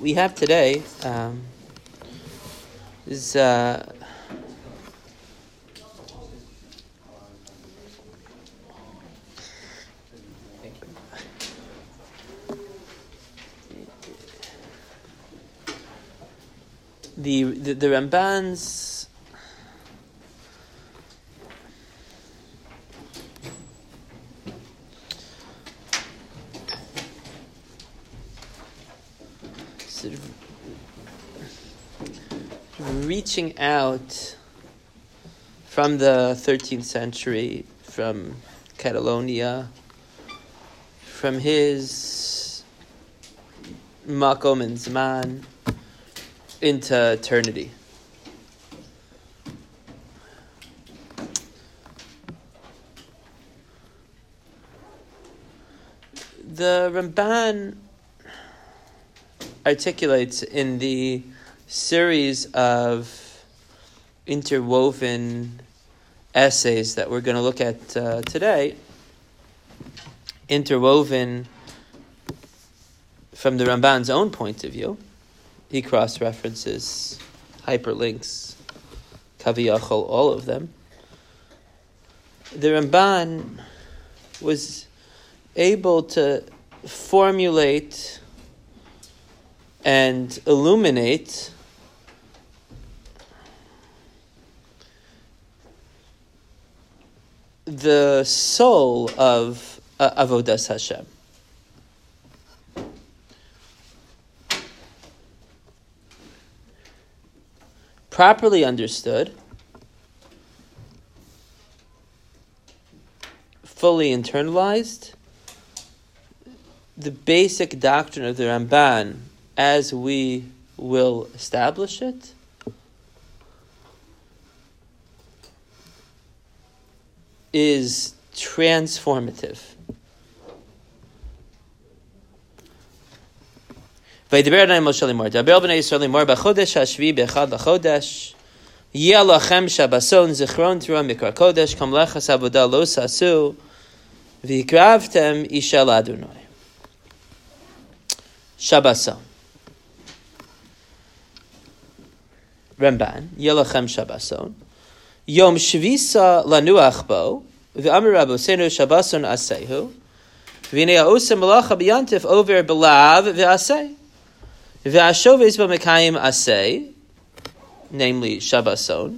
we have today is the Ramban's sort of reaching out from the 13th century, from Catalonia, from his Makom and Zman into eternity. The Ramban articulates in the series of interwoven essays that we're going to look at today, interwoven from the Ramban's own point of view. He cross-references, hyperlinks, kaviyachol, all of them. The Ramban was able to formulate and illuminate the soul of Avodas Hashem. Properly understood, fully internalized, the basic doctrine of the Ramban, as we will establish it, is transformative. Vaydiber Adonai Moshe limor, Daber b'nei Yisrael limor, b'chodesh hashvi b'echad l'chodesh, yeh lachem shabason zichron tura mikra kodesh, kam lechas avodah lo sasu, v'ikravtem ishel Adonai. Shabason. Ramban, yeh lachem shabason, Yom Shvisa lanuach bo, v'amar Rabbeinu shabason asehu, v'nei ha'osem malacha b'yantif over b'lav v'aseh. V'ashoves b'mekayim aseh, namely Shabbason.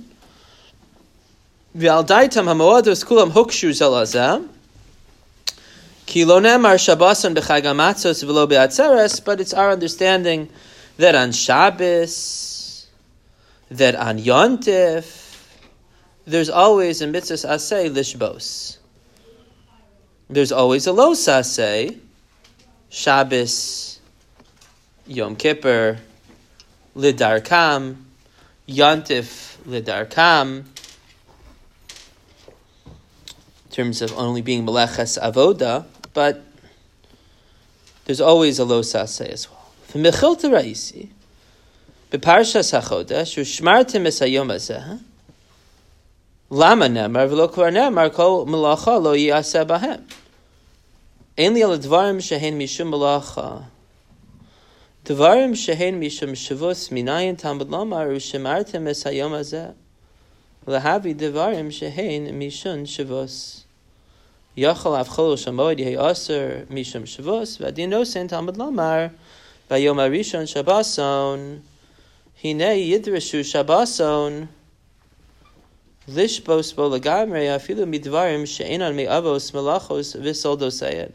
V'al daitam ha'moados kulam hukshu zalazam. Ki lo nemar Shabbason b'chag hamatzos v'lo b'atzeres, but it's our understanding that on Shabbos, that on Yontif, there's always a mitzvah aseh lishbos. There's always a los aseh, Shabbos, Yom Kippur, Lidarkam, Yontif, Lidarkam, in terms of only being Meleches Avoda, but there's always a Los Aseh as well. V'mechilta Raisi, B'parshas HaChodesh, U'shmartem es hayom hazeh, Lama nemar v'lo kvar nemar kol melacha lo yaseh bahem. Ein li al dvarim shehen mishum melacha. Dvarim shehen mishum shavus minayin tamud lamar u'shemartem es hayom hazeh. Lahavi dvarim shehen mishum shavus. Yachal avchol shamoed yehi aser mishum shavus v'adin nosen tamud lamar v'yom harishon shabbason hinei yidreshu shabbason lishbos bo lagamrei afilu midvarim she'enan me'avos melachos v'soldosayed.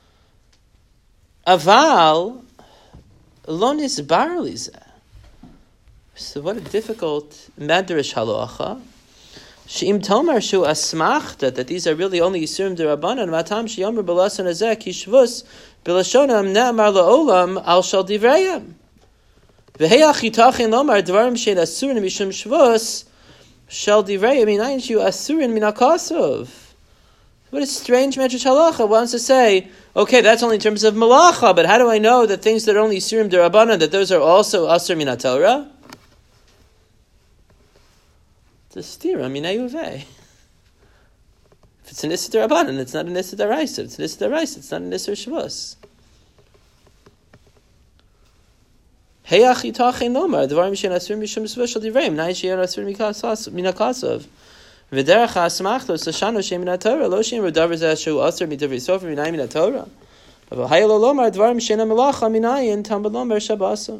Aval lo nisbar li zeh. So what a difficult medrash halacha. She'im tomar shu asmachta, that these are really only yisurim derabanan, matam she'yomer b'lason hazeh ki shvus b'lashonam ne'amar la'olam al shal divrayim. V'heyach yitachin lomar dvarim she'en asurin mishum shvus shal divrayim minayin shu asurin min hakasov. What a strange medrash halacha wants to say, okay, that's only in terms of malacha, but how do I know that things that are only yisurim derabanan, that those are also asur min haTorah? It's a stira minay uvei. If it's an issa derabanan, it's not an issa deraisa. If it's an issa deraisa, it's not an issa shvus. Heyach yitachen lomar dvarim she'en asurim mishum special divrei nai she'en asurim minakasav. V'derech ha'asmachtos l'shano she'en min haTorah lo she'en rodavar zeh she'u asur midavrei sofer minai min haTorah. But haylo lomar dvarim she'en melacha minayin tambud lomar shabason.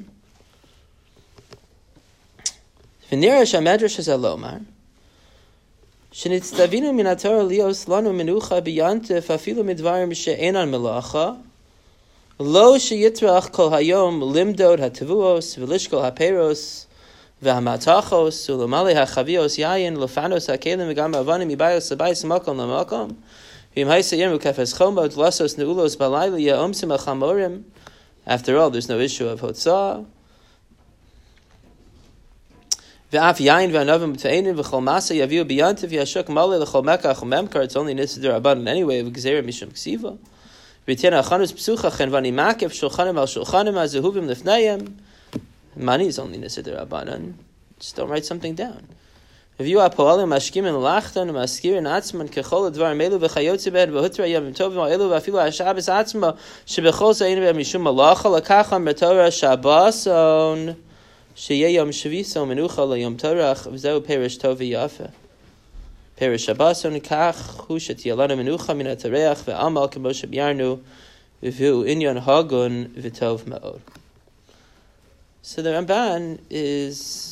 V'nira she'medrash hazeh lomar shenitztavinu min haTorah lios lanu menucha b'yantif afilu midvarim she'enan melacha lo sheyitrach kol hayom limdod hatavuos v'lishkol haperos v'hamatachos u'lomale hachavios yayin lofanos hakelim v'gam avanim ibayos sabayis makom lamakom v'im haisa yemu kefes chomot lasos neulos balayla ya'omsim al-chamorim. After all, there's no issue of hotzah. V'af yayin v'anavim t'einin v'chol masa yaviu biyantiv yashuk male l'chol mekach u'memkar. It's only nisidir abadan anyway v'gzeira mishum ksiva. V'tien achanus psucha chen v'ani makev shulchanim al shulchanim azehuvim lifnayim. Money is only nisidir abadan. Just don't write something down. If you are poalim mashkim and lachtan maskirin atzman kechol advar melu v'chayotzi bed v'hutra yavim tovim elu v'afilu ha'shabes atzma shebechol zayin v'mishum malacha l'kacham b'torah shabason sheyeh yom shviso menucha l'yom torach v'zeu perish tov v'yafe perish shabason kach hu shetiyalanu menucha min ha'tareach v'amal k'mo shebyarnu v'hu inyon hagun v'tov ma'od. So the Ramban is,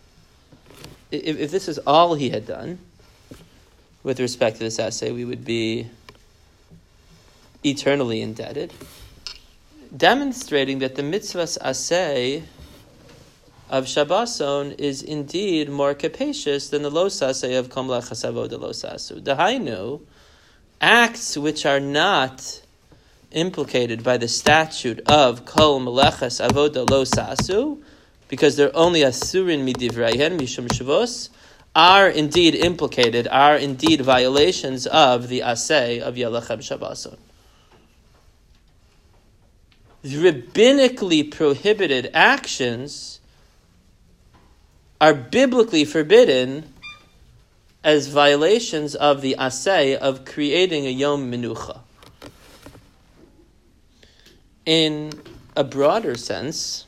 if this is all he had done with respect to this essay, we would be eternally indebted, demonstrating that the mitzvahs assay of Shabboson is indeed more capacious than the los assay of Kom Lechas Avoda Los Asu. Dahainu, acts which are not implicated by the statute of Kol Meleches Avoda Lo Sasu, because they're only asurin midivreihen mishum shavos, are indeed implicated, are indeed violations of the asay of Yelachem Shabboson. The rabbinically prohibited actions are biblically forbidden as violations of the asay of creating a Yom Menucha. In a broader sense,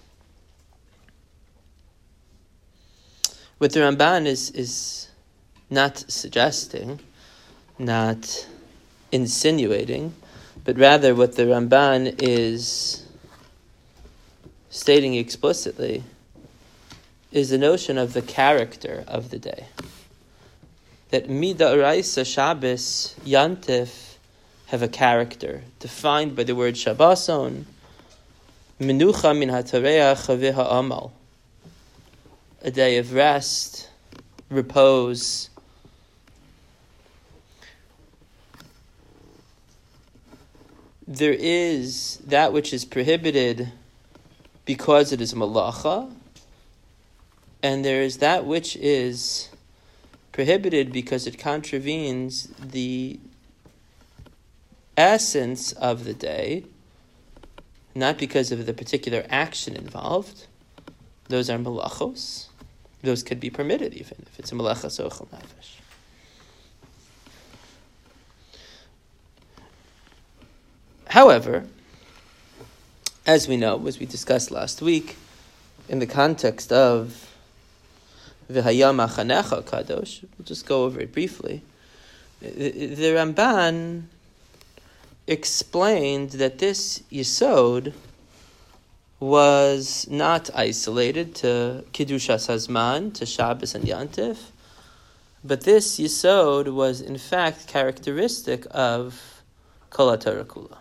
what the Ramban is not suggesting, not insinuating, but rather what the Ramban is stating explicitly is the notion of the character of the day. That Mid'oraisa Shabbos Yantif have a character defined by the word Shabboson, Menucha min hatareach v'ha'amal, a day of rest, repose. There is that which is prohibited because it is malacha, and there is that which is prohibited because it contravenes the essence of the day, not because of the particular action involved. Those are malachos. Those could be permitted even if it's a malacha sochel nefesh. However, as we know, as we discussed last week, in the context of V'hayam achanecha kadosh, we'll just go over it briefly. The Ramban explained that this yesod was not isolated to Kiddushas Hazman, to Shabbos and Yantif, but this yesod was in fact characteristic of Kol HaTorah Kula.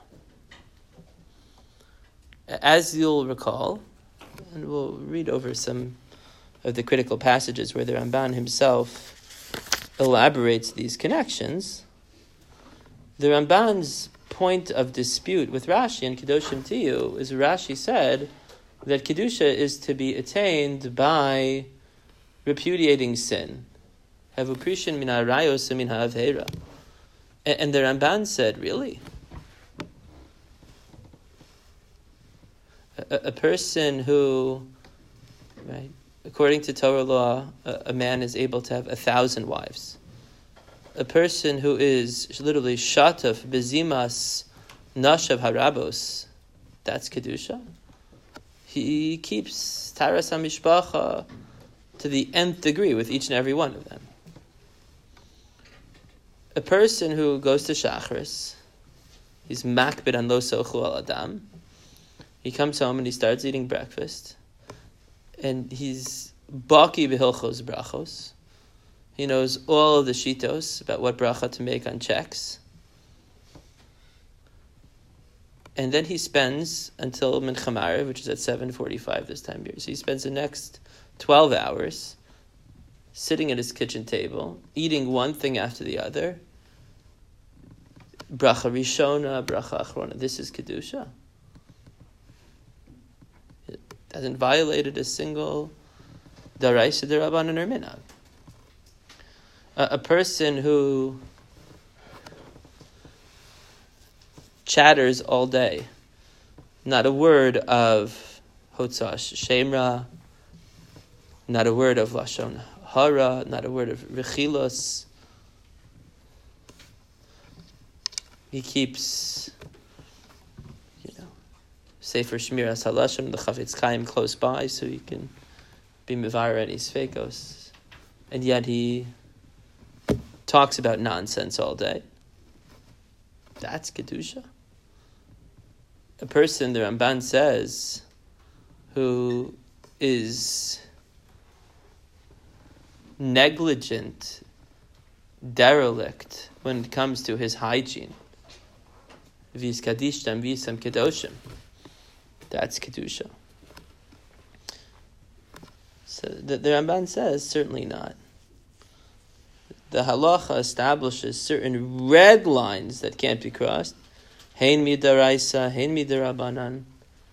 As you'll recall, and we'll read over some of the critical passages where the Ramban himself elaborates these connections, the Ramban's point of dispute with Rashi and Kedoshim Tiyu is Rashi said that Kedusha is to be attained by repudiating sin. Havuprishin min ha'arayos min ha'avera. And the Ramban said, really? A person who, right, according to Torah law, a man is able to have 1,000 wives. A person who is literally shataf bezimas nashav harabos, that's Kedusha. he keeps Taras HaMishpacha to the nth degree with each and every one of them. A person who goes to Shacharis, he's makbid an lo sochu al adam. He comes home and he starts eating breakfast, and he's baki b'hilchos brachos. He knows all of the shitos about what bracha to make on checks. And then he spends until Mincha Maariv, which is at 7:45 this time of year. So he spends the next 12 hours sitting at his kitchen table, eating one thing after the other. Bracha Rishona, Bracha Achrona. This is Kedusha. It hasn't violated a single Daraisa D'Rabbanan or Minhag. A person who chatters all day, not a word of Hotzash Shemra, not a word of Lashon Hara, not a word of Rechilos. He keeps, Sefer Shmiras HaLashon, the Chafetz Chaim close by, so he can be mevar any sfekos. And yet he talks about nonsense all day. That's Kedusha. A person, the Ramban says, who is negligent, derelict when it comes to his hygiene. Vis kadishtam visam kedoshim. That's Kedusha. So the Ramban says, certainly not. The halacha establishes certain red lines that can't be crossed. Hein midaraisa, hein midarabanan.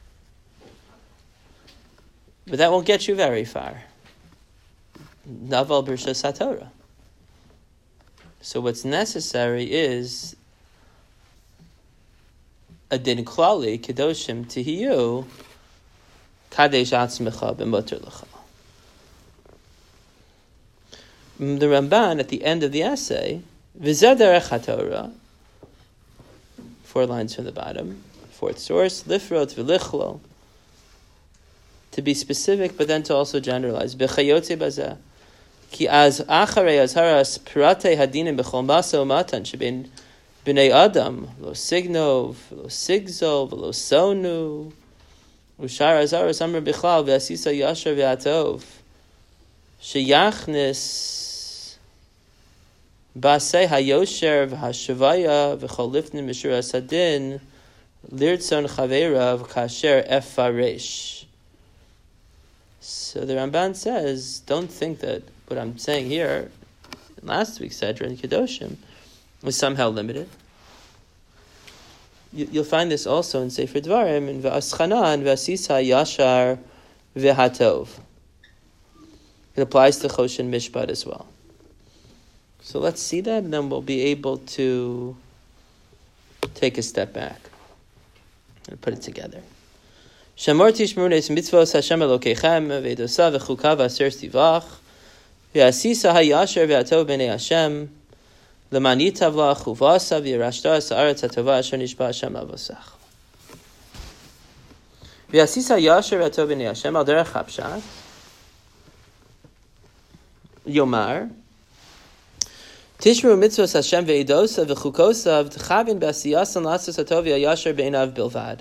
But that won't get you very far. Naval b'rshas haTorah. So what's necessary is a din klali kedoshim tihiyu kadesh atzmecha b'moter lecha. The Ramban at the end of the essay, v'zeh derech haTorah, 4 lines from the bottom, 4th source, lifrot v'lichlol, to be specific, but then to also generalize. B'chayotze bazeh, ki az acharei azharas piratei hadinim b'chol masa umatan shebein b'nei adam, lo signov, lo sigzol, lo sonu, ushar azharas amr b'chlal v'asisa yashar v'atov, sheyachnis Basei hayosher v'hashavaya v'chol lifnim mishur asadin lirtzon chaverav kasher efaresh. So the Ramban says, don't think that what I'm saying here in last week's Sedra in Kedoshim was somehow limited. You'll find this also in Sefer Dvarim in V'aschanan v'asisa yashar v'hatov. It applies to Choshen Mishpat as well. So let's see that, and then we'll be able to take a step back and put it together. Shamor tishmru nes mitzvos Hashem Elokeichem v'edosav v'chukav aser stivach v'asisa hayasher v'atov b'nei Hashem l'man yitav lach uvasa v'yirashta sa'aretz hatova asher nishba Hashem avosach v'asisa hayasher v'atov b'nei Hashem al derech hapshat Yomar Tishmru mitzvos Hashem ve'edosa v'chukosav t'chavin b'asiyas and lasos hatov v'yasher b'einav bilvad.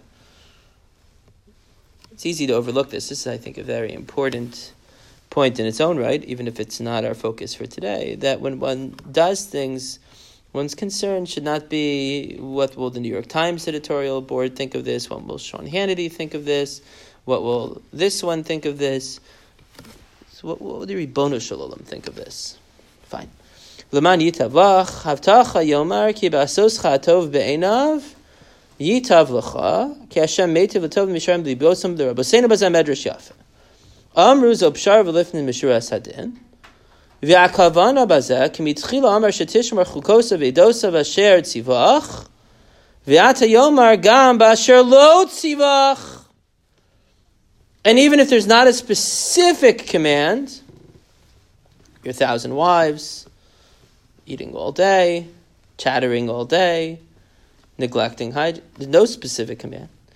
It's easy to overlook this. This is, I think, a very important point in its own right, even if it's not our focus for today, that when one does things, one's concern should not be what will the New York Times editorial board think of this, what will Sean Hannity think of this, what will this one think of this, so what will the Ribono Shel Olam think of this? Fine. L'man yitav lach, havtacha yomar ki ba'asoscha atov be'einav, yitav lecha, ki Hashem meitiv l'tov misharim l'ibosam l'raboseinu b'zeh medrash yafa. Amru zo pshar v'lifnin mishuras hadin, v'akavana b'zeh ki mitchila amar shetishmar chukosa v'edosa v'asher tzivach, v'ata yomar gam b'asher lo tzivach. And even if there's not a specific command, your 1,000 wives, eating all day, chattering all day, neglecting hygiene. There's no specific command.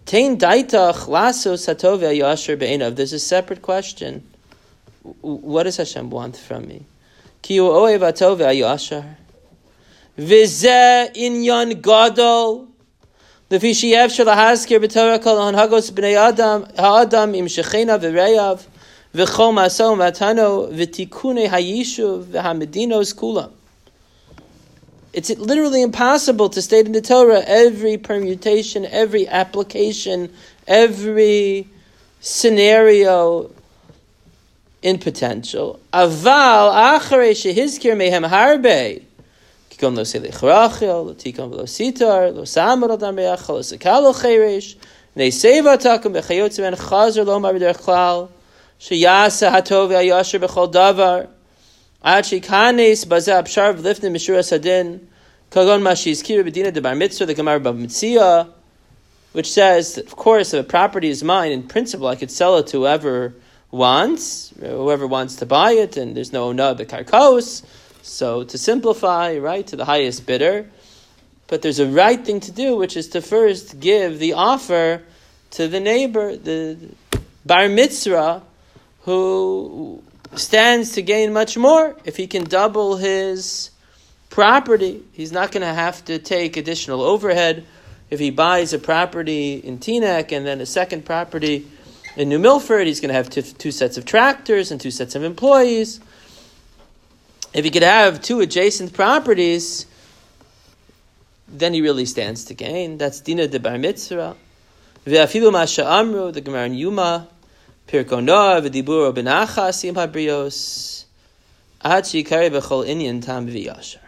Tein daitach lasos hatov yasher be'enav. There's a separate question. What does Hashem want from me? Ki hu ohev hatov yasher. V'zeh inyan gadol. Lefi sheyev shel haskir b'torah kol hanhagos b'nei adam ha'adam im shechena v'reyav v'chol maso matano v'tikune hayishuv v'hamedinos kulam. It's literally impossible to state in the Torah every permutation, every application, every scenario in potential. Aval acharei shehizkir mehem harbe. Kikon lo selech rachel, lo tikon v'lo sitar, lo samar al dam reachel, lo sekal lo cheresh, nei seva takum b'chayotz ben chazer lo mar b'derech klal, sheyasa hatov v'ayasher b'chol davar, ad shikanes bazeh abshar v'lifnim mishuras hadin, kagon mashiz kira b'dina de bar mitzvah, the Gemara Bava Metzia, which says, of course, if a property is mine, in principle, I could sell it to whoever wants to buy it, and there's no ona b'karkos. So to simplify, right, to the highest bidder. But there's a right thing to do, which is to first give the offer to the neighbor, the bar mitzvah, who stands to gain much more. If he can double his property, he's not going to have to take additional overhead. If he buys a property in Teaneck and then a second property in New Milford, he's going to have two sets of tractors and 2 sets of employees. If he could have 2 adjacent properties, then he really stands to gain. That's Dina de Bar Mitzvah. Ve'afilu masha amru, the Gemara in Yuma, Pirkei Noah, v'diburo b'nachas im habrios, ad she'ikari b'chol inyan tam v'yashar.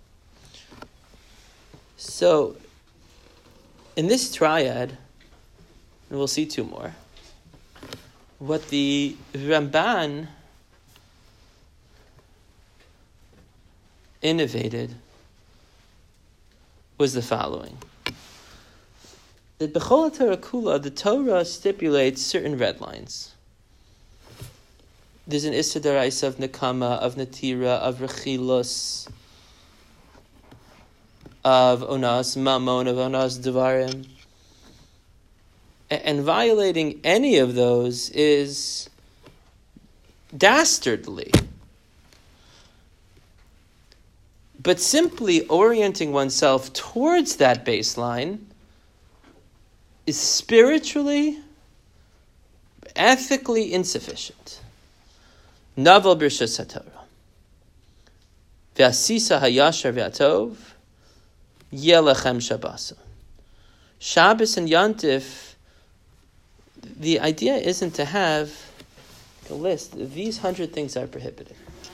So, in this triad, and we'll see 2 more, what the Ramban innovated was the following. That B'chol HaTorah Kula, the Torah stipulates certain red lines. There's an Issa D'Oraisa of Nekama, of Natira, of Rechilos, of Onas Mamon, of Onas Devarim. And violating any of those is dastardly. But simply orienting oneself towards that baseline is spiritually, ethically insufficient. Naval Birshas HaTorah. V'asisa hayashar v'atov yelechem Shabbos. Shabbos and Yontif, the idea isn't to have a list. These 100 things are prohibited.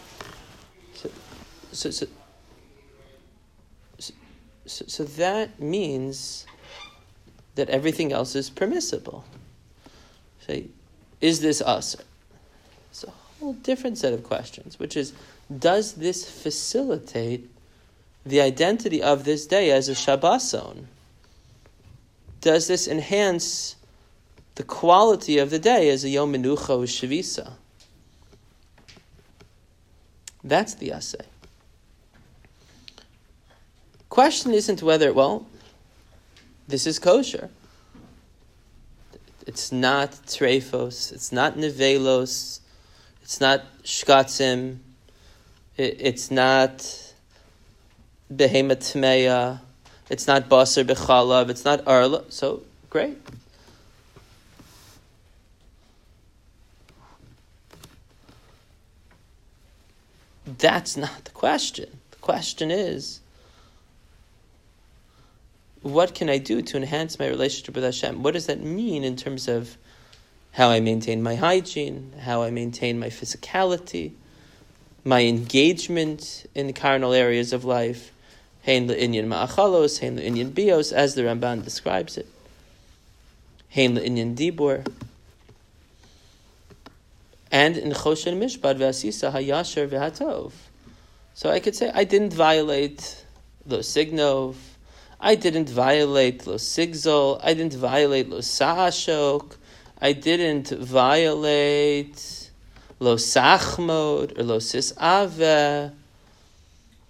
So that means that everything else is permissible. Say, is this us? It's a whole different set of questions, which is, does this facilitate the identity of this day as a Shabbat zone? Does this enhance the quality of the day as a Yom Menucha or Shavisa? That's the assay. Question isn't whether, this is kosher. It's not treifos, it's not nevelos, it's not shkatzim, it's not behemat tmeya, it's not basar b'chalav, it's not arla. So, great. That's not the question. The question is, what can I do to enhance my relationship with Hashem? What does that mean in terms of how I maintain my hygiene, how I maintain my physicality, my engagement in carnal areas of life, hein le'inyan ma'achalos, hein le'inyan bios, as the Ramban describes it, hein le'inyan dibur, and in Choshen Mishpat ve'asisa hayasher ve'hatov. So I could say, I didn't violate lo signov, I didn't violate lo sigzol, I didn't violate lo sa'ashok, I didn't violate lo sachmod or lo sis'aveh.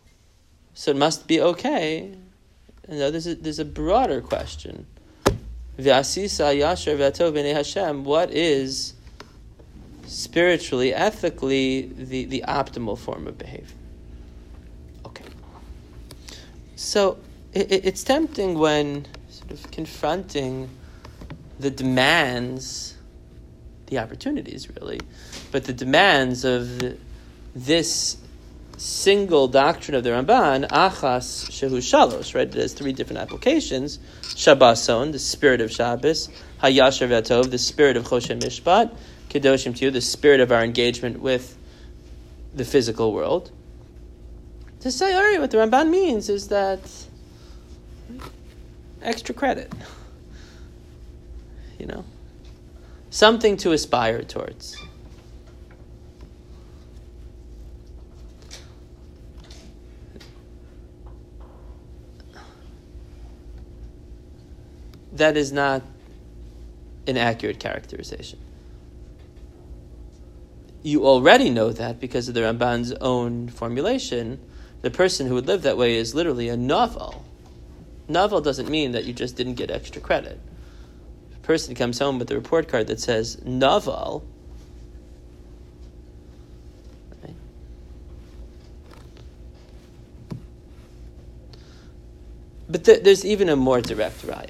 So it must be okay. No, there's a broader question. V'asisa yasher v'atov b'nei Hashem, what is spiritually, ethically, the optimal form of behavior? Okay. So it's tempting when sort of confronting the demands, the opportunities really, but the demands of this single doctrine of the Ramban, Achas Shehu Shalosh, right? It has three different applications. Shabbason, the spirit of Shabbos. Hayasher V'atov, the spirit of Choshen Mishpat. Kedoshim Tiyu, the spirit of our engagement with the physical world. To say, all right, what the Ramban means is that extra credit. Something to aspire towards. That is not an accurate characterization. You already know that because of the Ramban's own formulation. The person who would live that way is literally a novel. Novel doesn't mean that you just didn't get extra credit. If a person comes home with a report card that says novel, right? But there's even a more direct raya.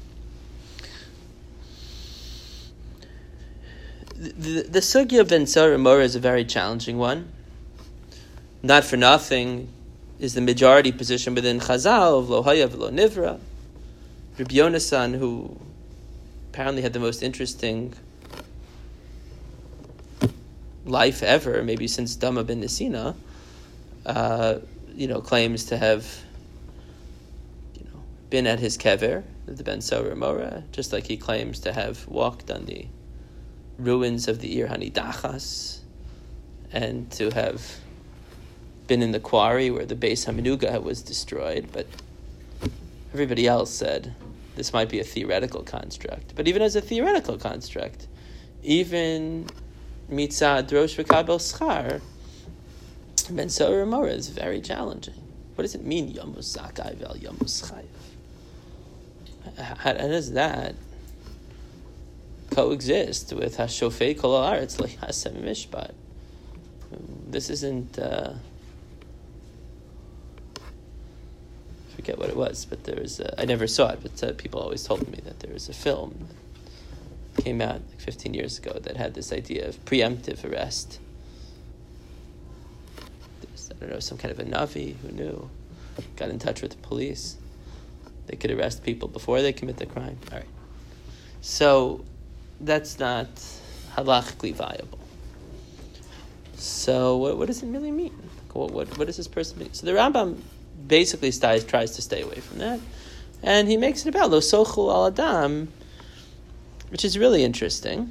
The sugya of Ben Sora Mora is a very challenging one. Not for nothing is the majority position within Chazal of Lo Haya V'Lo Nivra. Rabbi Yonasan, who apparently had the most interesting life ever, maybe since Dama ben Nesina, claims to have been at his kever, the Ben Sora Mora, just like he claims to have walked on the ruins of the Ir Hanidachas, and to have been in the quarry where the Beis Hamenuga was destroyed. But everybody else said this might be a theoretical construct. But even as a theoretical construct, even Mitzad Rosh V'Kabel Schar, Ben Sora Mora is very challenging. What does it mean, Yomus Zakai Vel Yomus Chayev? How does that coexist with Hashofei Kol Haaretz Lo Yaseh Mishpat? This isn't. Forget what it was, but there was. I never saw it, but people always told me that there was a film that came out like 15 years ago that had this idea of preemptive arrest. There's, I don't know, some kind of a Navi who knew, got in touch with the police. They could arrest people before they commit the crime. All right, so that's not halachically viable. So what does it really mean? What does this person mean? So the Rambam basically tries to stay away from that, and he makes it about lo sochul al adam, which is really interesting.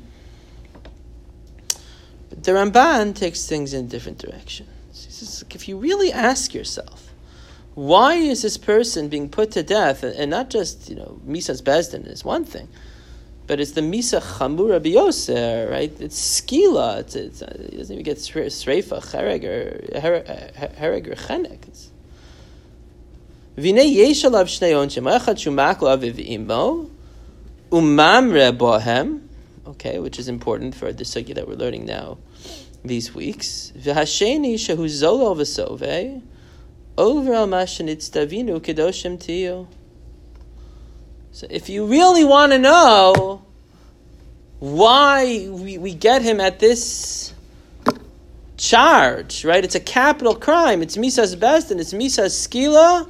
But the Ramban takes things in a different direction. He says, if you really ask yourself, why is this person being put to death, and not just misas bezdin is one thing, but it's the misa chamura biyoser, right? It's skila. It doesn't even get sreifa, hereg or chenek. V'nei yesh alav shnei onshim, echad shumak laviv imo, umamre bohem, okay, which is important for the sugya that we're learning now these weeks. V'hasheni shehu zolo v'sove, over al mashenitz davinu kedoshim tiyu. So if you really want to know why we get him at this charge, right? It's a capital crime. It's misas bezdin. It's misas skila.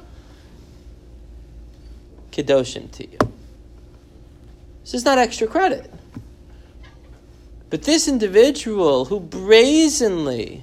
Kedoshim tiyu. This is not extra credit. But this individual who brazenly,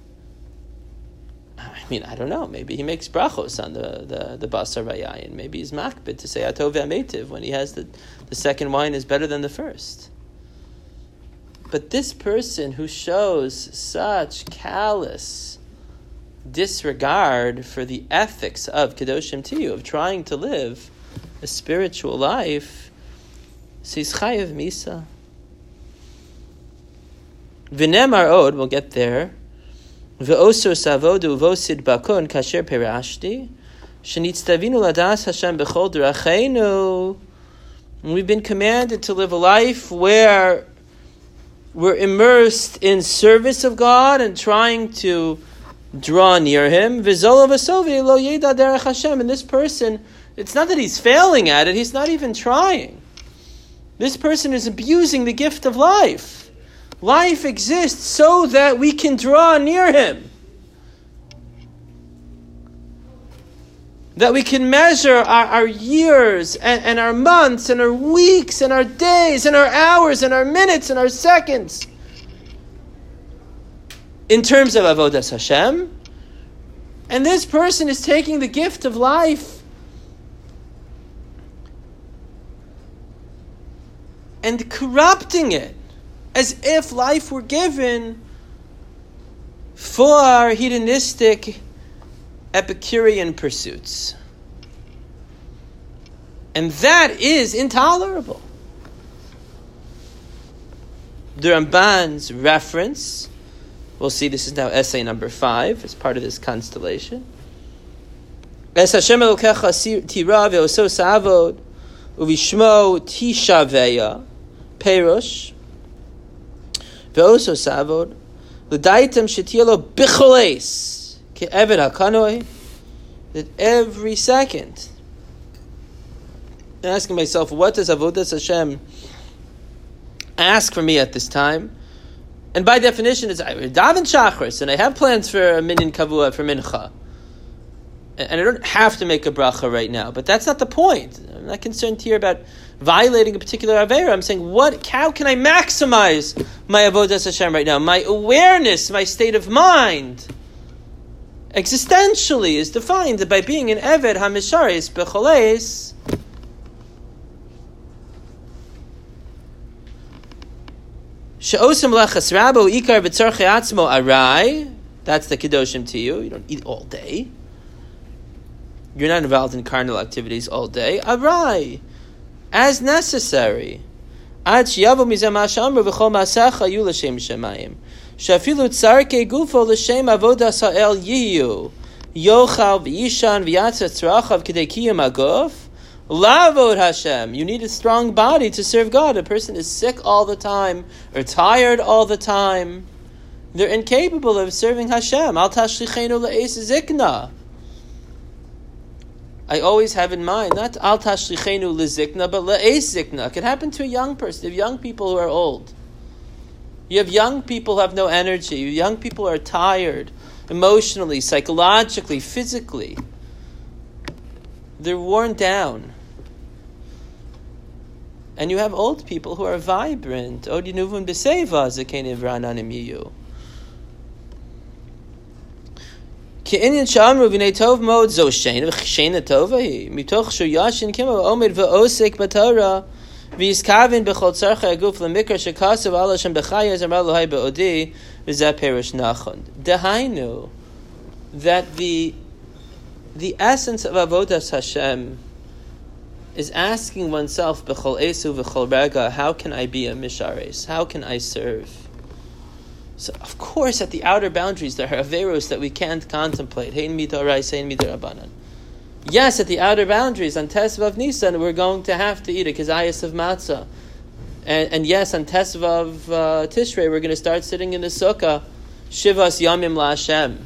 I don't know, maybe he makes brachos on the basar vayayin. Maybe he's makbid to say atov v'ametiv when he has the second wine is better than the first. But this person who shows such callous disregard for the ethics of kedoshim tiyu, of trying to live a spiritual life, says chayev misa. V'nemar od, we'll get there. Ve'osor savodu vosid bakon kasher perashti shenitztavinu ladas Hashem bechol dracheinu And we've been commanded to live a life where we're immersed in service of God and trying to draw near Him. And this person, it's not that he's failing at it, he's not even trying. This person is abusing the gift of life. Life exists so that we can draw near Him. That we can measure our years and our months and our weeks and our days and our hours and our minutes and our seconds in terms of Avodas Hashem. And this person is taking the gift of life and corrupting it as if life were given for hedonistic Epicurean pursuits. And that is intolerable. The Ramban's reference, we'll see this is now essay number 5 as part of this constellation. Es Hashem Elokecha tira ve'oso savod uvishmo tishaveya perush ve'oso savod l'daitem shetielo bicholes ke'eved hakanoi, that every second I'm asking myself, what does Avodas Hashem ask for me at this time? And by definition, it's I daven shachris, and I have plans for a minyan kavua for mincha, and I don't have to make a bracha right now. But that's not the point. I'm not concerned here about violating a particular avera. I'm saying, how can I maximize my Avodas Hashem right now? My awareness, my state of mind, existentially, is defined by being an eved hamisharis becholes. She'osem lechas rabo ikar v'tzarchei atzmo arai. That's the kedoshim to you. You don't eat all day. You're not involved in carnal activities all day. Arai, as necessary. Ad sheyavo mizeh ma she'amru v'chol ma'asecha yu l'shem shemayim. She'afilu tzarkei gufo l'shem avodas ha'el yiyu. Yochal v'yishan v'yatzeh tzrachav k'dei kiyum haguf. Lavod Hashem. You need a strong body to serve God. A person is sick all the time or tired all the time. They're incapable of serving Hashem. Al tashlichenu le'es zikna. I always have in mind, not al tashlichenu le'zikna, but le'es zikna. It can happen to a young person. You have young people who are old. You have young people who have no energy. Young people who are tired emotionally, psychologically, physically. They're worn down. And you have old people who are vibrant. Odinuvun b'seva zekenev ra'ananim yiyu. Ke'inyan sha'amru v'nei tov mod zo sheina v'chsheina tova hi. Mitoch shu yashin kimo omed v'osek b'torah v'yiskavin b'chol tzarchei aguf l'mikra shekasav ala shem b'chayez amar lohai b'odi v'zeh perish nachon. Dehainu, that the essence of Avodas Hashem is asking oneself, B'chol esu v'chol rega, how can I be a mishares? How can I serve? So, of course, at the outer boundaries, there are averos that we can't contemplate. Hein midorais, hein midorabanan. Yes, at the outer boundaries, on Tesvav Nisan, we're going to have to eat a kazayas of matzah. And yes, on Tesvav Tishrei, we're going to start sitting in the sukkah, Shivas Yamim LaHashem.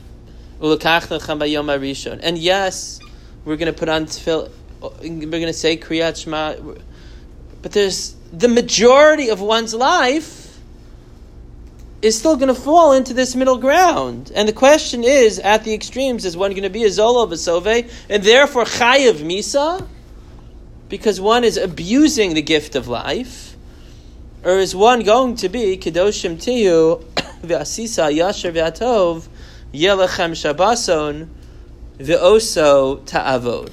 And yes, we're going to put on tefillah, we're going to say Kriyat Shema, but there's the majority of one's life is still going to fall into this middle ground. And the question is, at the extremes, is one going to be a Zolo V'Sove, and therefore Chayav Misa, because one is abusing the gift of life, or is one going to be Kedoshim Tiyu, V'Asisa Yasher V'Atov, Yelechem Shabbason V'Oso Ta'avod.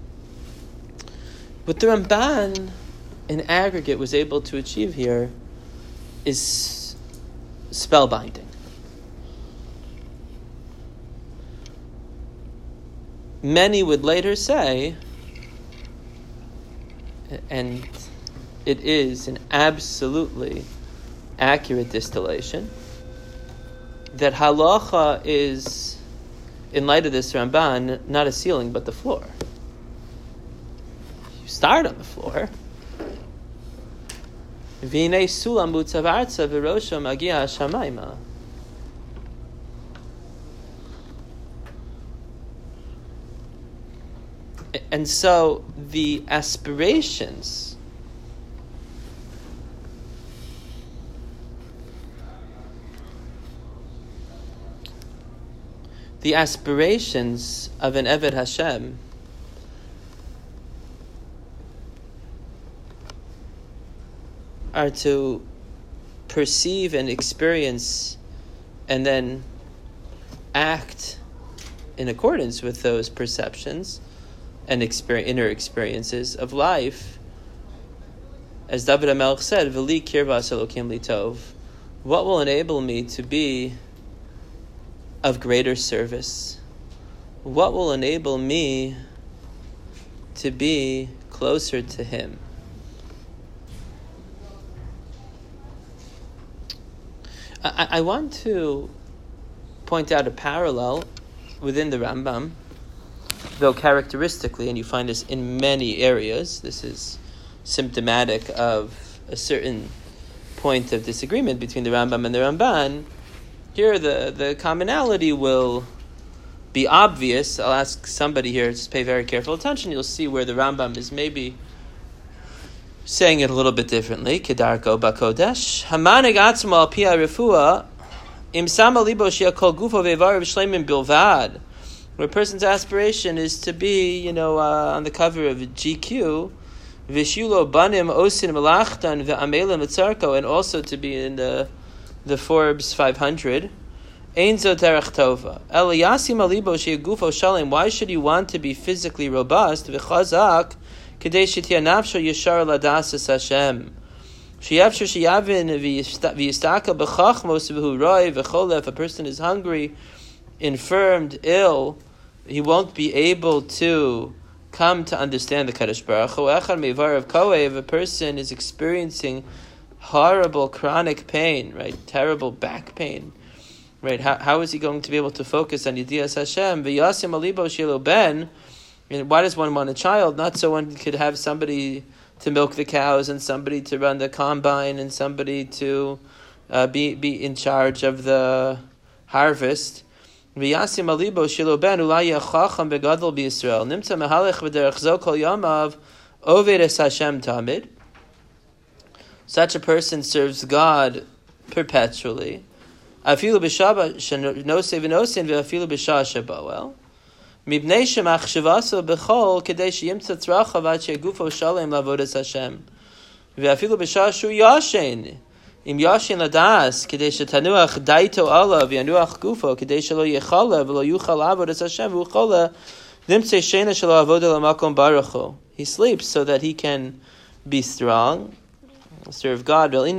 What the Ramban in aggregate was able to achieve here is spellbinding. Many would later say, and it is an absolutely accurate distillation, that halacha is, in light of this Ramban, not a ceiling but the floor. You start on the floor, V'hinei sulam mutzav arza v'rosho magia hashamayma. And so the aspirations of an Eved Hashem are to perceive and experience and then act in accordance with those perceptions and inner experiences of life. As David HaMelech said, V'li kirvas Elokim li tov. What will enable me to be of greater service? What will enable me to be closer to Him? I want to point out a parallel within the Rambam, though characteristically, and you find this in many areas, this is symptomatic of a certain point of disagreement between the Rambam and the Ramban. Here the commonality will be obvious. I'll ask somebody here to pay very careful attention. You'll see where the Rambam is maybe saying it a little bit differently. Kedarko bakodesh. Hamanig atzmo al pi ha-refua im sama libo shia kol gufo ve'ivarav shleimim bilvad. Where a person's aspiration is to be, on the cover of GQ, Vishulo banim osin melachtan ve'amelim etzarko, and also to be in the Forbes 500. Ein zo derech tova. El yasim alibo she'gufo shalim. Why should you want to be physically robust? V'chazak kedei shetia nafsho yeshar ladasas Hashem. She'yavshir she'yavin v'yistaka b'chachmos v'hu roi v'chole. If a person is hungry, infirmed, ill, he won't be able to come to understand the Kadosh Baruch Hu. Echad meivarav koeh. If a person is experiencing horrible chronic pain, right, terrible back pain, right, how is he going to be able to focus on Yedias Hashem? V'yasim alibo shelo ben. Why does one want a child? Not so one could have somebody to milk the cows and somebody to run the combine and somebody to be in charge of the harvest. V'yasim alibo shelo ben ulai yachacham begadol b'Yisrael nimtza mehalech v'derech zo kol yamav oved es Hashem tamid. Such a person serves God perpetually. Afilu b'shaba shenose v'nosin ve'afilu b'shah shaboel. Mibnei shemachshavaso b'chol kedei sheyimtza tzrachav ad she'gufo shalem lavodas Hashem. Ve'afilu b'shah shu yashen. Im yashin ladas kedei shetanuach daito alav v'yanuach gufo kedei shelo yechala v'lo yuchal avodas Hashem v'uchola nimtzei shena shelo avoda l'makom baruch Hu. He sleeps so that he can be strong, serve God. Right?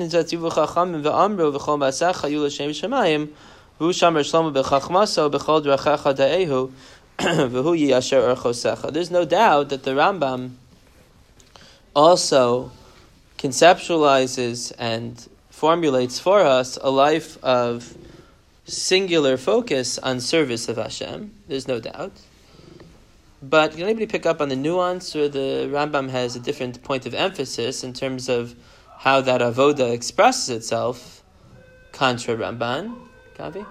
There's no doubt that the Rambam also conceptualizes and formulates for us a life of singular focus on service of Hashem. There's no doubt. But can anybody pick up on the nuance where the Rambam has a different point of emphasis in terms of how that avoda expresses itself contra Ramban? Kavi?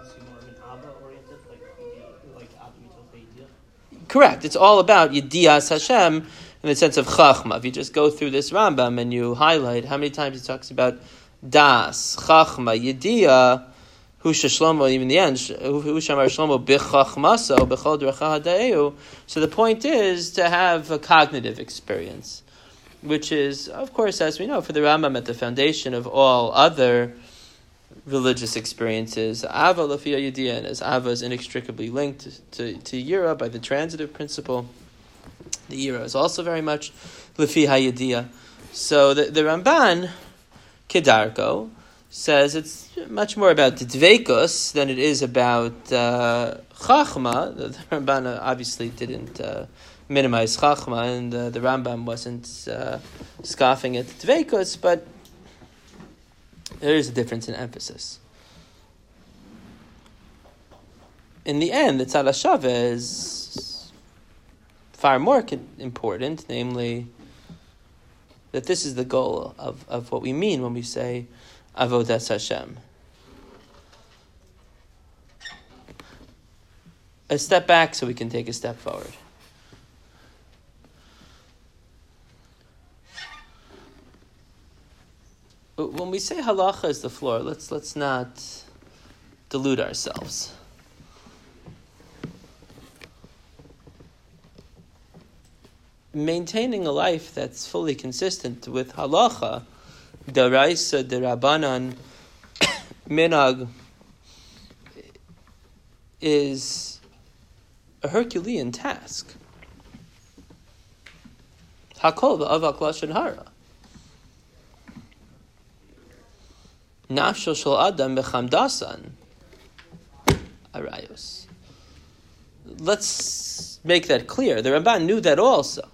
Correct. It's all about Yedias Hashem in the sense of Chachma. If you just go through this Rambam and you highlight how many times he talks about Das, Chachma, Yediyah, Husha Shlomo, even the end, Hushamar Shlomo B'chachmaso, B'chol D'racha Hadaeu. So the point is to have a cognitive experience, which is, of course, as we know, for the Rambam at the foundation of all other religious experiences. Ava Lafia Yediyah, and as Ava is inextricably linked to Yira by the transitive principle, the Yira is also very much Lafia Yediyah. So the Ramban, Kedarko, says it's much more about the Dveikus than it is about Chachma. The Ramban obviously didn't minimize Chachma, and the Rambam wasn't scoffing at the Dveikus, but there is a difference in emphasis. In the end, the Tzad HaShaveh is far more important, namely that this is the goal of what we mean when we say Avodas Hashem. A step back so we can take a step forward. When we say halacha is the floor, let's not delude ourselves. Maintaining a life that's fully consistent with halacha, daraisa, derabanan, minag, is a Herculean task. Hakol v'avak lashon hara. Nafsho shel adam bechamdasan arayos. Let's make that clear. The Ramban knew that also.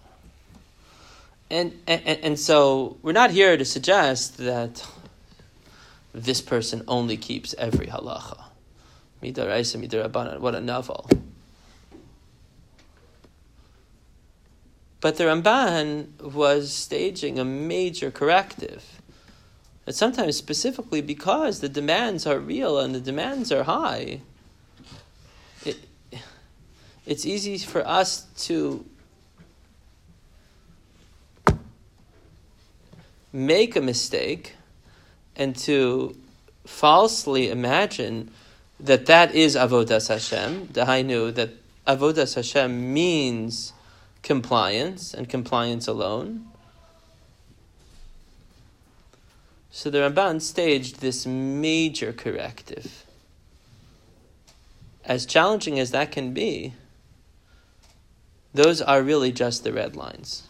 And so we're not here to suggest that this person only keeps every halacha. Midaraisa, midarabanan, what a novel. But the Ramban was staging a major corrective. And sometimes specifically because the demands are real and the demands are high, it's easy for us to make a mistake and to falsely imagine that is Avodas Hashem. Dahainu, that Avodas Hashem means compliance and compliance alone. So the Ramban staged this major corrective. As challenging as that can be, those are really just the red lines.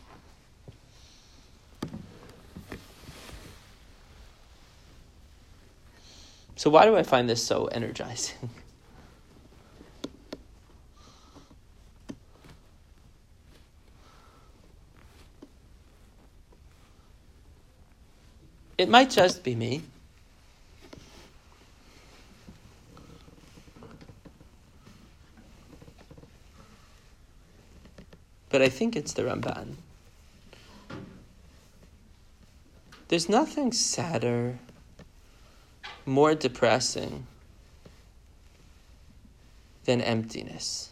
So why do I find this so energizing? It might just be me. But I think it's the Ramban. There's nothing sadder, more depressing than emptiness.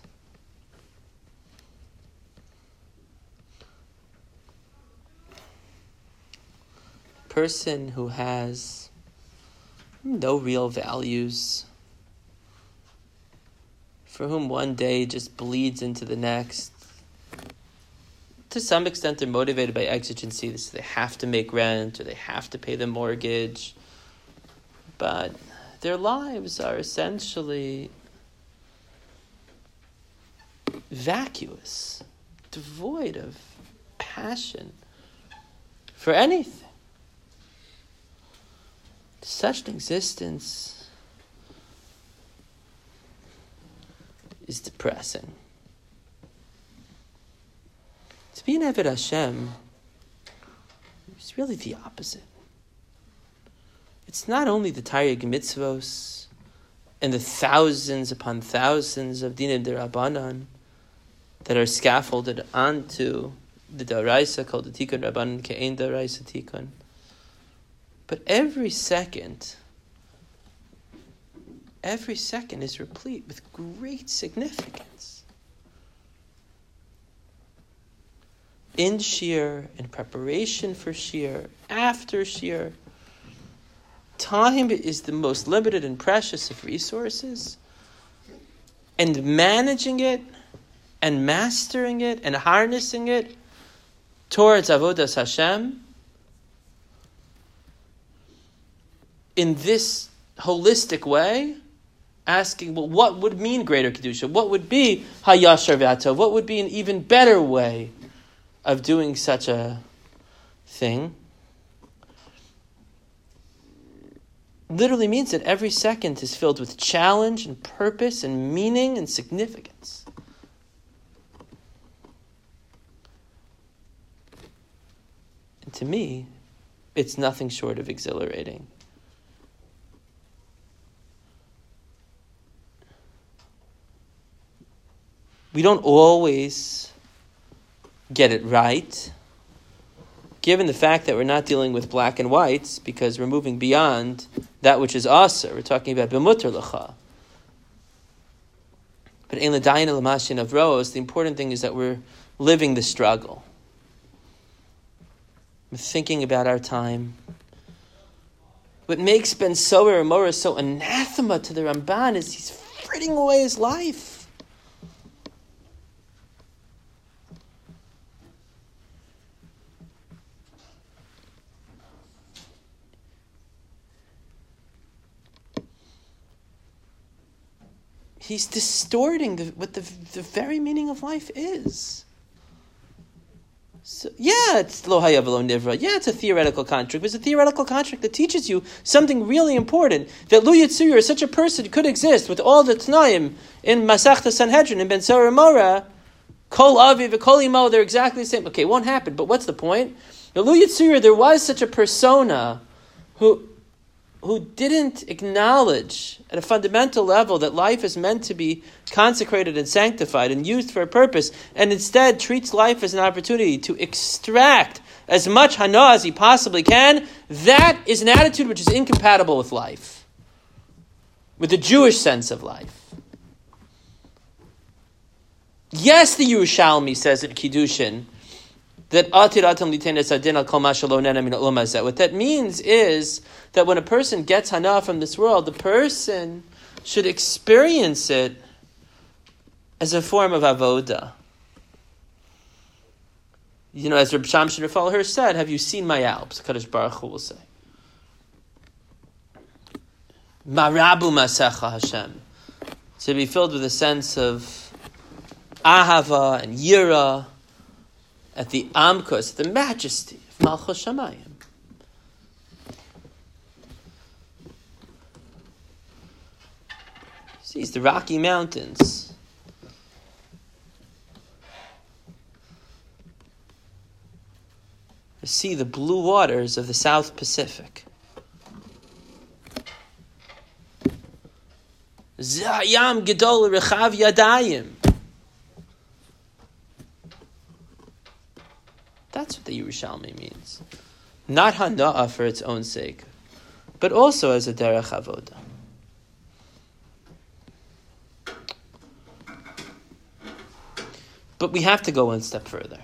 Person who has no real values, for whom one day just bleeds into the next. To some extent, they're motivated by exigency, so they have to make rent or they have to pay the mortgage. But their lives are essentially vacuous, devoid of passion for anything. Such an existence is depressing. To be an Eved Hashem is really the opposite. It's not only the Taryag mitzvos and the thousands upon thousands of dinim derabanan that are scaffolded onto the daraisa called the Tikkun Rabbanan Ke'ein Daraisa Tikkun. But every second is replete with great significance. In Shir, in preparation for Shir, after Shir, time is the most limited and precious of resources. And managing it, and mastering it, and harnessing it towards Avodas Hashem, in this holistic way, asking, well, what would mean greater Kedusha? What would be Hayashar V'Atov? What would be an even better way of doing such a thing? Literally means that every second is filled with challenge and purpose and meaning and significance. And to me, it's nothing short of exhilarating. We don't always get it right, given the fact that we're not dealing with black and whites, because we're moving beyond that which is aser, we're talking about b'mutar l'cha. But ein l'dayin l'mashin avros, the important thing is that we're living the struggle. We're thinking about our time. What makes Ben Sower Amora so anathema to the Ramban is he's fritting away his life. He's distorting what the very meaning of life is. So, yeah, it's lo haya v'lo nivra. Yeah, it's a theoretical contract. But it's a theoretical contract that teaches you something really important. That Lu Yitzur, such a person, could exist with all the Tnaim in Masechta Sanhedrin and Ben Sower Mora. Kol Avi v'Kol Imo, they're exactly the same. Okay, it won't happen. But what's the point? The Lu Yitzur, there was such a persona who didn't acknowledge at a fundamental level that life is meant to be consecrated and sanctified and used for a purpose, and instead treats life as an opportunity to extract as much hana as he possibly can, that is an attitude which is incompatible with life, with the Jewish sense of life. Yes, the Yerushalmi says in Kiddushin, that what that means is that when a person gets hana from this world, the person should experience it as a form of avoda. You know, as Reb Shamshin Rafal Hirsch said, have you seen my Alps? Kadosh Baruch Hu will say. Marabu Masecha Hashem. To be filled with a sense of ahava and yira, at the amkus, the majesty of Malchus Shamayim. Sees the Rocky Mountains. See the blue waters of the South Pacific. Zayam Gedol Rechav Yadayim. That's what the Yerushalmi means. Not hana'ah for its own sake, but also as a derech avoda. But we have to go one step further.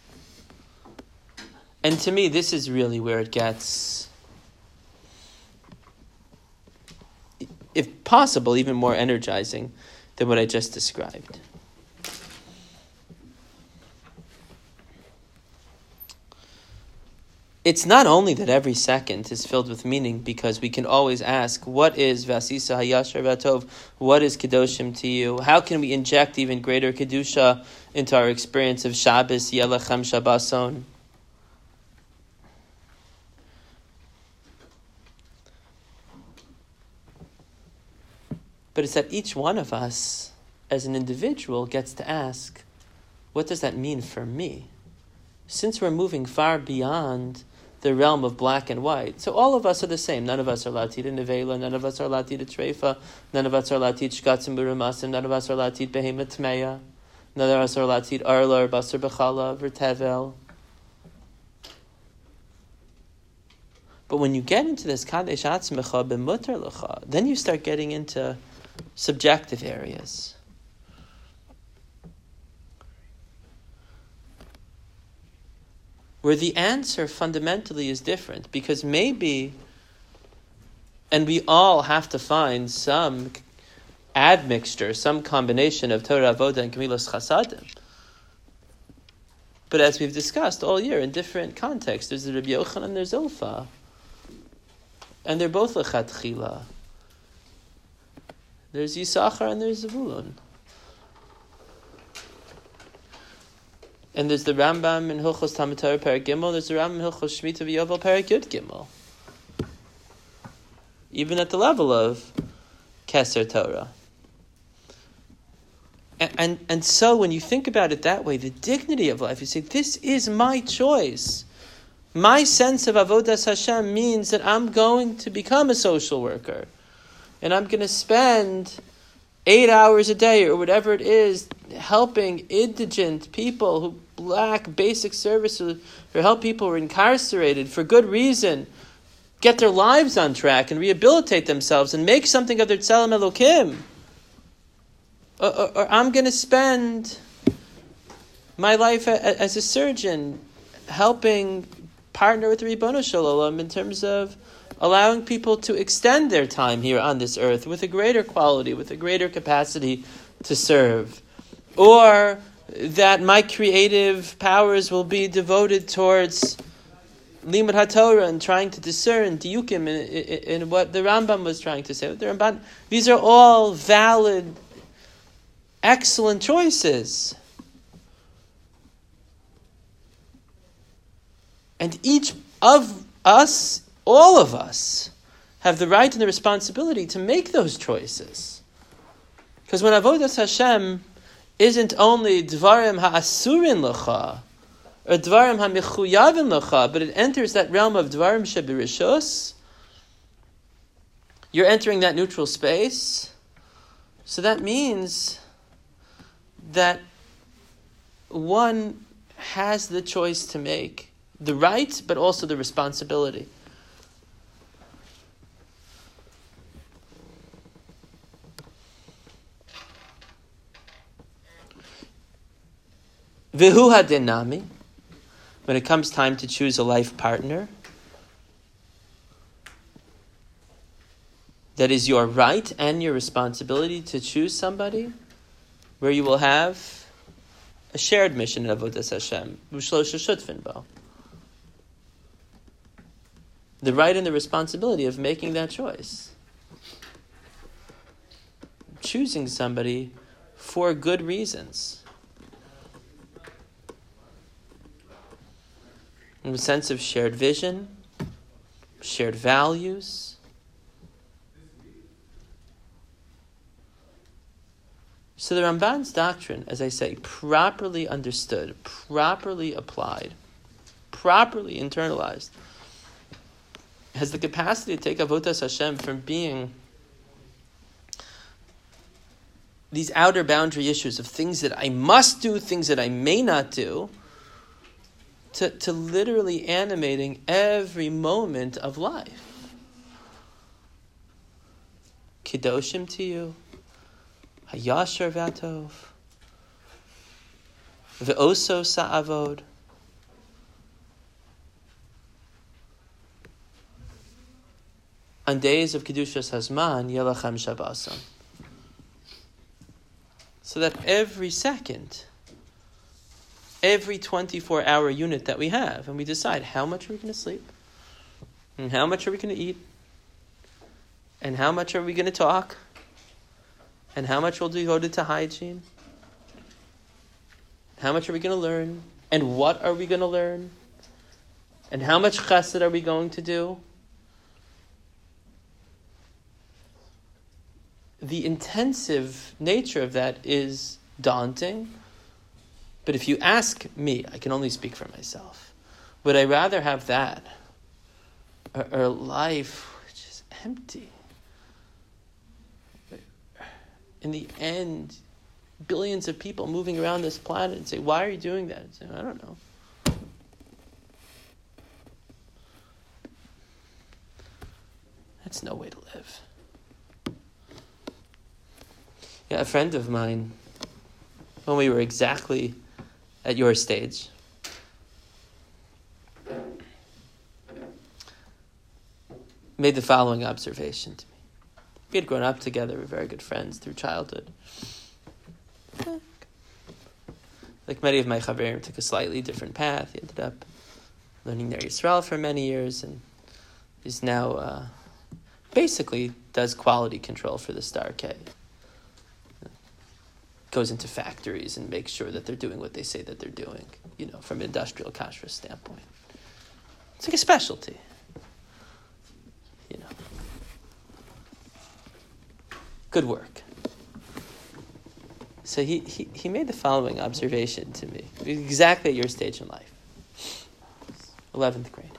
And to me, this is really where it gets, if possible, even more energizing than what I just described. It's not only that every second is filled with meaning, because we can always ask, what is Vasisa Hayashar Vatov? What is Kedoshim to you? How can we inject even greater Kedusha into our experience of Shabbos, Yelachem Shabbason? But it's that each one of us, as an individual, gets to ask, what does that mean for me? Since we're moving far beyond the realm of black and white, so all of us are the same. None of us are Latid Nevela, none of us are Latid Treifa, none of us are Latid Shkatzim Buramasim, none of us are Latid Behemoth Tmeya, none of us are Latid Arla, or Basar B'chala, or Tevel. But when you get into this Kadesh Atzmecha B'mutar L'cha, then you start getting into subjective areas. Where the answer fundamentally is different, because maybe, and we all have to find some admixture, some combination of Torah Avoda and Gemilas Chasadim. But as we've discussed all year in different contexts, there's the Rabbi Yochanan and there's Zilfa, and they're both Lechatchila. There's Yisachar and there's Zevulun. And there's the Rambam in Hilchos Talmud Torah Perek Gimel. There's the Rambam in Hilchos Shemitah V'Yovel Perek Yud Gimel. Even at the level of Keser Torah. And so when you think about it that way, the dignity of life, you say, this is my choice. My sense of Avodas Hashem means that I'm going to become a social worker. And I'm going to spend 8 hours a day or whatever it is helping indigent people who black basic service or help people who are incarcerated for good reason get their lives on track and rehabilitate themselves and make something of their Tzelem Elokim. Or I'm going to spend my life as a surgeon helping partner with the Ribbono Shel Olam in terms of allowing people to extend their time here on this earth with a greater quality, with a greater capacity to serve. Or that my creative powers will be devoted towards Limud HaTorah and trying to discern diukim in what the Rambam was trying to say. These are all valid, excellent choices. And each of us, all of us, have the right and the responsibility to make those choices. Because when Avodas Hashem isn't only Dvarim ha'asurin l'cha, or Dvarim ha'mechuyavin l'cha, but it enters that realm of Dvarim shebirishus, you're entering that neutral space. So that means that one has the choice to make. The right, but also the responsibility. Vihu hadinami, when it comes time to choose a life partner, that is your right and your responsibility to choose somebody where you will have a shared mission in Avodas Hashem, V'shlosha shutfin bo. The right and the responsibility of making that choice. Choosing somebody for good reasons. In a sense of shared vision, shared values. So the Ramban's doctrine, as I say, properly understood, properly applied, properly internalized, has the capacity to take Avodas Hashem from being these outer boundary issues of things that I must do, things that I may not do, to literally animating every moment of life. Kiddoshim to you, Hayashar Vatov, Ve'oso Sa'avod. On days of Kedushas Hazman, Yelachem Shabbasam. So that every second, every 24-hour unit that we have, and we decide how much are we going to sleep, and how much are we going to eat, and how much are we going to talk, and how much will be devoted to hygiene, how much are we going to learn, and what are we going to learn, and how much chesed are we going to do. The intensive nature of that is daunting. But if you ask me, I can only speak for myself, would I rather have that or a life which is empty? In the end, billions of people moving around this planet and say, why are you doing that? And say, I don't know. That's no way to live. Yeah, a friend of mine, when we were exactly at your stage, made the following observation to me. We had grown up together, we were very good friends through childhood. Like many of my chaverim, took a slightly different path. He ended up learning Ner Yisrael for many years, and is now basically does quality control for the Star K. Goes into factories and makes sure that they're doing what they say that they're doing, from an industrial kashrus standpoint. It's like a specialty, Good work. So he made the following observation to me, exactly at your stage in life. 11th grade.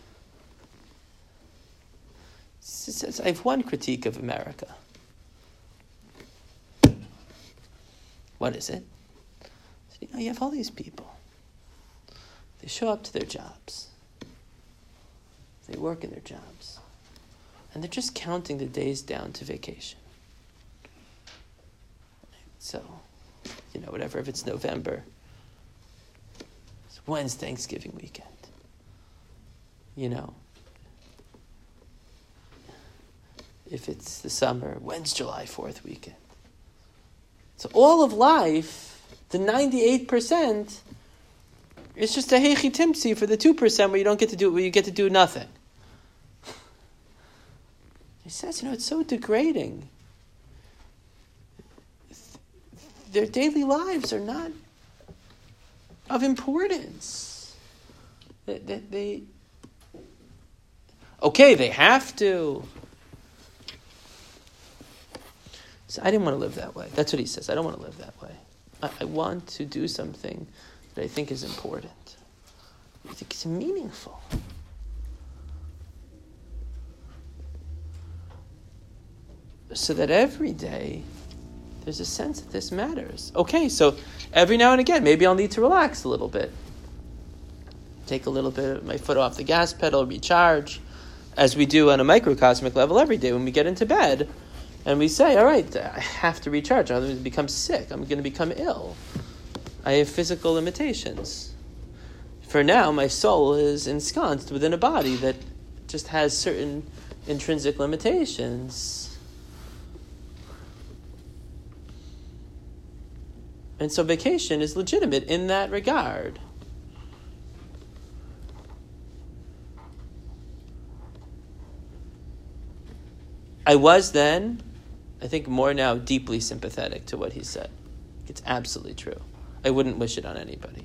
He says, I have one critique of America. What is it? So, you have all these people. They show up to their jobs. They work in their jobs. And they're just counting the days down to vacation. So, whatever, if it's November, when's Thanksgiving weekend? If it's the summer, when's July 4th weekend? So all of life, the 98%, is just a heichi timtzi for the 2% where you don't get to do, where you get to do nothing. He says, it's so degrading. Their daily lives are not of importance. They have to. So I didn't want to live that way. That's what he says. I don't want to live that way. I want to do something that I think is important. I think it's meaningful. So that every day there's a sense that this matters. Okay, so every now and again, maybe I'll need to relax a little bit. Take a little bit of my foot off the gas pedal, recharge, as we do on a microcosmic level every day when we get into bed. And we say, all right, I have to recharge. I'm going to become sick. I'm going to become ill. I have physical limitations. For now, my soul is ensconced within a body that just has certain intrinsic limitations. And so vacation is legitimate in that regard. I was then, I think more now, deeply sympathetic to what he said. It's absolutely true. I wouldn't wish it on anybody.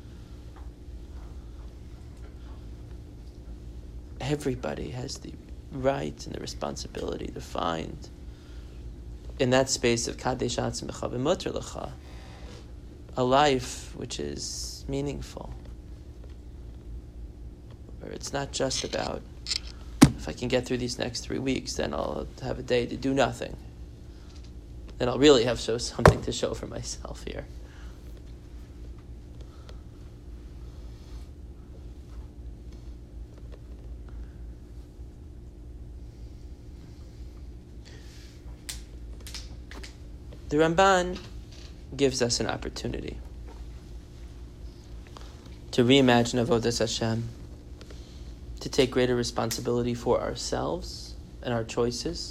Everybody has the right and the responsibility to find in that space of kadesh atzmecha v'muter lecha a life which is meaningful. Where it's not just about, if I can get through these next 3 weeks, then I'll have a day to do nothing. Then I'll really have something to show for myself here. The Ramban gives us an opportunity to reimagine Avodas Hashem, to take greater responsibility for ourselves and our choices.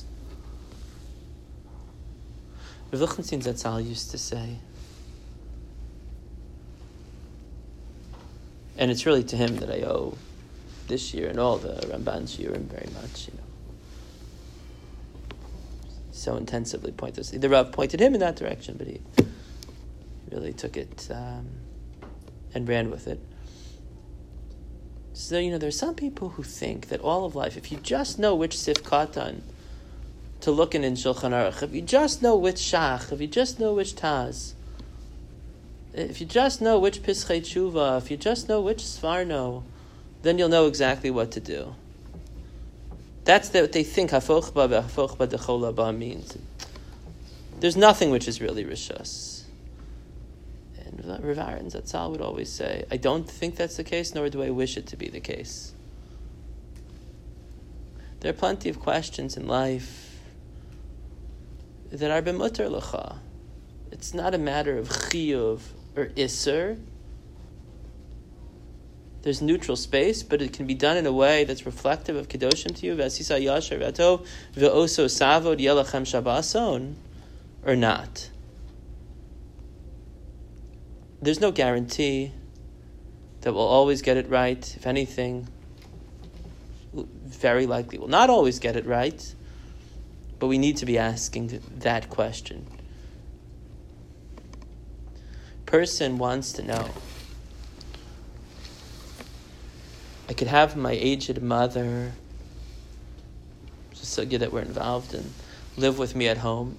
Rav Lichtenstein Zatzal used to say, and it's really to him that I owe this year and all the Ramban Shiurim very much, so intensively point this. The Rav pointed him in that direction, but he really took it and ran with it. So, there's some people who think that all of life, if you just know which Sif Katan to look in Shulchan Aruch, if you just know which Shach, if you just know which Taz, if you just know which Pischei Tshuva, if you just know which Svarno, then you'll know exactly what to do. That's what they think Hafoch Ba Hafoch Ba Dechol Ba means. There's nothing which is really Rishus. And Rav Aaron Zatzal would always say, I don't think that's the case, nor do I wish it to be the case. There are plenty of questions in life that are b'muter lecha. It's not a matter of chiyuv or iser. There's neutral space, but it can be done in a way that's reflective of kedoshim to you. V'asisa yashar v'atov v'oso savod yelachem shabason, or not. There's no guarantee that we'll always get it right. If anything, very likely we'll not always get it right. But we need to be asking that question. Person wants to know, I could have my aged mother, just sugya that we're involved in, live with me at home.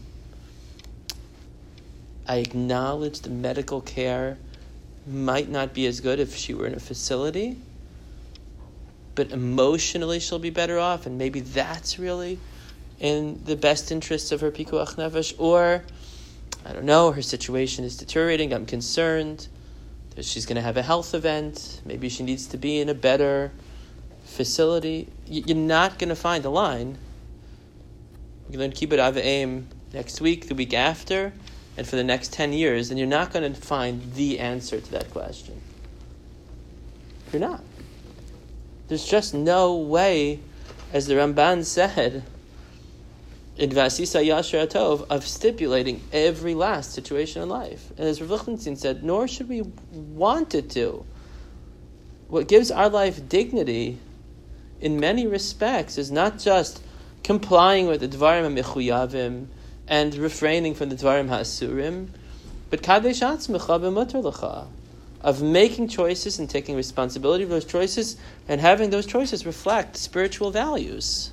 I acknowledge the medical care might not be as good if she were in a facility, but emotionally she'll be better off, and maybe that's really in the best interests of her pikuach nefesh. Or, I don't know, her situation is deteriorating, I'm concerned. She's going to have a health event. Maybe she needs to be in a better facility. You're not going to find a line. You're going to keep it Av Aim next week, the week after, and for the next 10 years, and you're not going to find the answer to that question. You're not. There's just no way, as the Ramban said, in Vasisa Yashar Atov, of stipulating every last situation in life. And as Rav Lichtenstein said, nor should we want it to. What gives our life dignity, in many respects, is not just complying with the Dvarim HaMechuyavim and refraining from the Dvarim HaAsurim, but Kadesh Atzmecha B'Mutar Lecha, of making choices and taking responsibility for those choices and having those choices reflect spiritual values.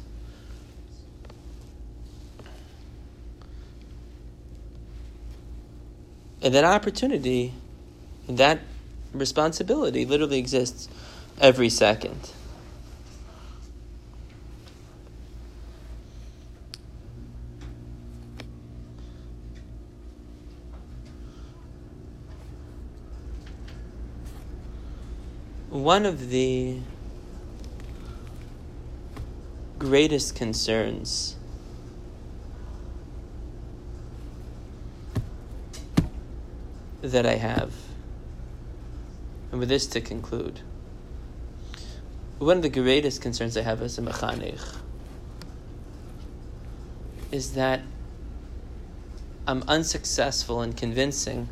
And that opportunity and that responsibility literally exists every second. One of the greatest concerns that I have, and with this to conclude, one of the greatest concerns I have as a mechanech is that I'm unsuccessful in convincing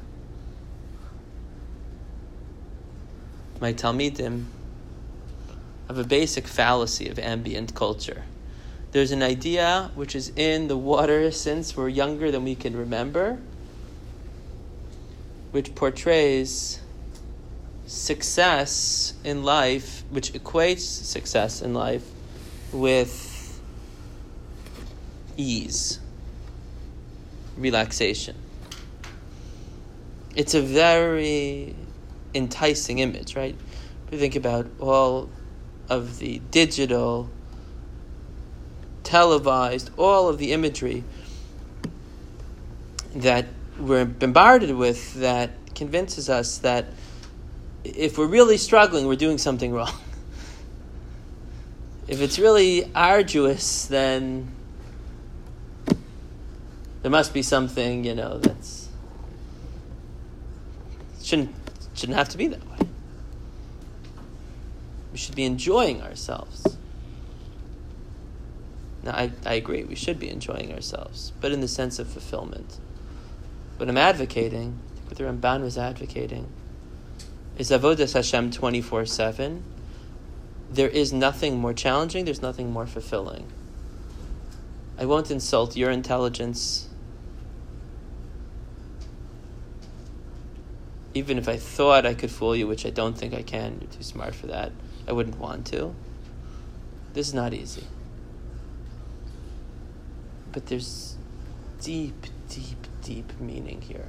my Talmidim of a basic fallacy of ambient culture. There's an idea which is in the water since we're younger than we can remember, which portrays success in life, which equates success in life with ease, relaxation. It's a very enticing image, right? We think about all of the digital, televised, all of the imagery that we're bombarded with that convinces us that if we're really struggling, we're doing something wrong. If it's really arduous, then there must be something, that's shouldn't have to be that way. We should be enjoying ourselves. Now, I agree, we should be enjoying ourselves, but in the sense of fulfillment. What I'm advocating, what the Ramban was advocating, is Avodas Hashem 24/7. There is nothing more challenging, there's nothing more fulfilling. I won't insult your intelligence. Even if I thought I could fool you, which I don't think I can, you're too smart for that. I wouldn't want to. This is not easy. But there's deep, deep, deep meaning here.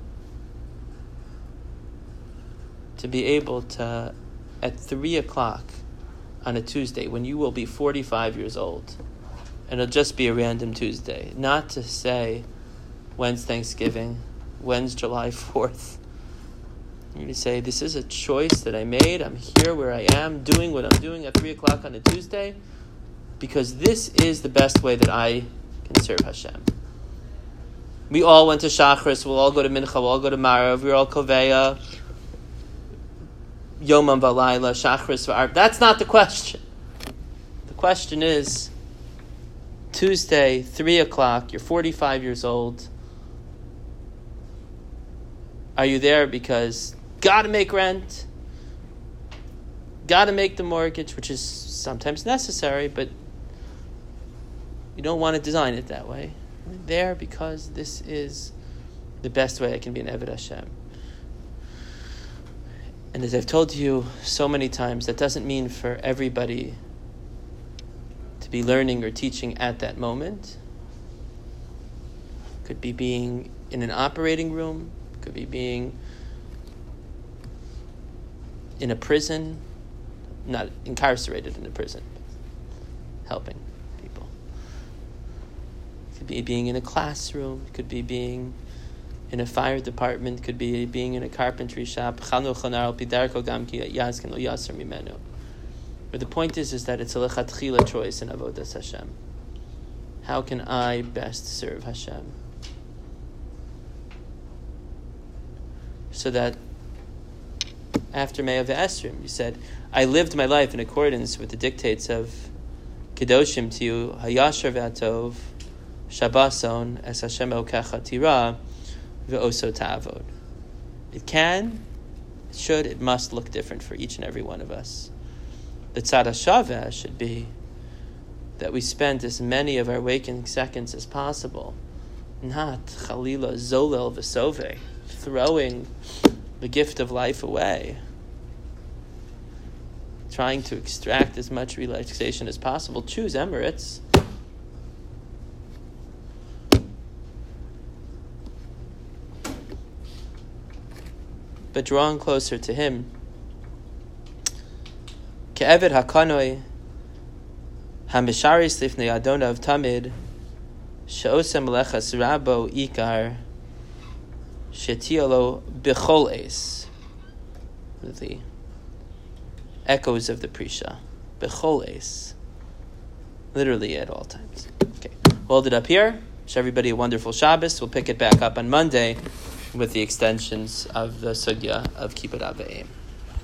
To be able to, at 3 o'clock on a Tuesday, when you will be 45 years old, and it'll just be a random Tuesday, not to say, when's Thanksgiving, when's July 4th, you say, this is a choice that I made. I'm here where I am, doing what I'm doing at 3 o'clock on a Tuesday, because this is the best way that I can serve Hashem. We all went to Shachris. We'll all go to Mincha. We'll all go to Marav. We're all Koveya. Yomam Valayla. Shachris V'Arb. That's not the question. The question is, Tuesday, 3 o'clock, you're 45 years old. Are you there because got to make rent, got to make the mortgage, which is sometimes necessary, but you don't want to design it that way. I'm there because this is the best way I can be an Eved Hashem. And as I've told you so many times, that doesn't mean for everybody to be learning or teaching at that moment. Could be being in an operating room, could be being in a prison, not incarcerated in a prison, helping people. It could be being in a classroom, it could be being in a fire department, could be being in a carpentry shop. But the point is that it's a lechatchila choice in avodas Hashem. How can I best serve Hashem? So that after Me'ah V'Esrim, you said, I lived my life in accordance with the dictates of Kedoshim to you, Hayashar V'Atov, Shabbason, Es Hashem Elokecha Tira, V'Oso Ta'avod. It can, it should, it must look different for each and every one of us. The Tzad HaShaveh should be that we spend as many of our waking seconds as possible, not Chalila Zolel V'Sove, throwing the gift of life away, trying to extract as much relaxation as possible. Choose Emirates. But drawing closer to Him. Ke'eved hakanoi hamisharis lifnei adonav tamid she'osem melechas rabo ikar shetiolo b'chol es. The echoes of the Prisha. B'chol es. Literally at all times. Okay. Hold it up here. Wish everybody a wonderful Shabbos. We'll pick it back up on Monday with the extensions of the sugya of Kibbud Av V'Em.